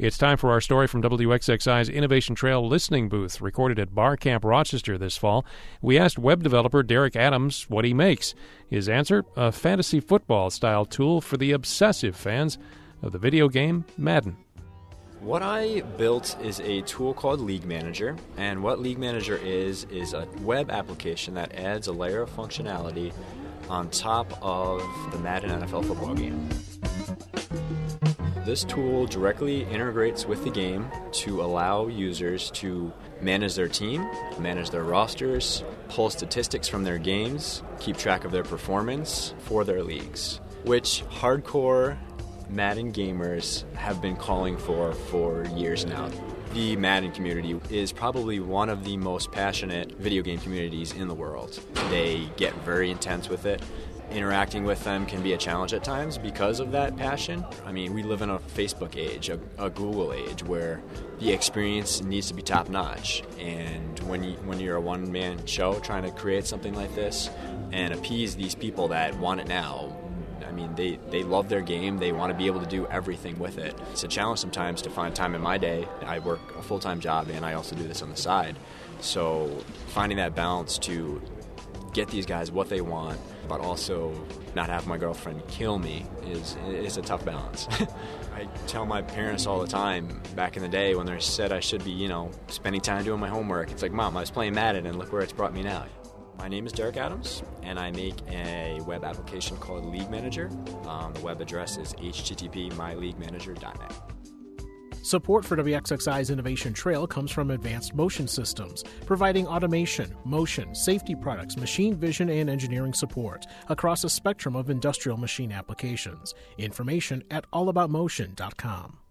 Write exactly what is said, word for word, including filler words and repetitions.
It's time for our story from W X X I's Innovation Trail listening booth, recorded at Bar Camp Rochester this fall. We asked web developer Derek Adams what he makes. His answer, a fantasy football-style tool for the obsessive fans of the video game Madden. What I built is a tool called League Manager, and what League Manager is is a web application that adds a layer of functionality on top of the Madden N F L football game. This tool directly integrates with the game to allow users to manage their team, manage their rosters, pull statistics from their games, keep track of their performance for their leagues, which hardcore Madden gamers have been calling for for years now. The Madden community is probably one of the most passionate video game communities in the world. They get very intense with it. Interacting with them can be a challenge at times because of that passion. I mean, we live in a Facebook age, a, a Google age, where the experience needs to be top-notch. And when, you, when you're a one-man show trying to create something like this and appease these people that want it now, I mean, they, they love their game. They want to be able to do everything with it. It's a challenge sometimes to find time in my day. I work a full-time job, and I also do this on the side. So finding that balance to get these guys what they want, but also not have my girlfriend kill me is is a tough balance. I tell my parents all the time, back in the day when they said I should be, you know, spending time doing my homework, it's like, Mom, I was playing Madden, and look where it's brought me now. My name is Derek Adams, and I make a web application called League Manager. Um, the web address is h t t p dot my league manager dot net. Support for W X X I's Innovation Trail comes from Advanced Motion Systems, providing automation, motion, safety products, machine vision, and engineering support across a spectrum of industrial machine applications. Information at all about motion dot com.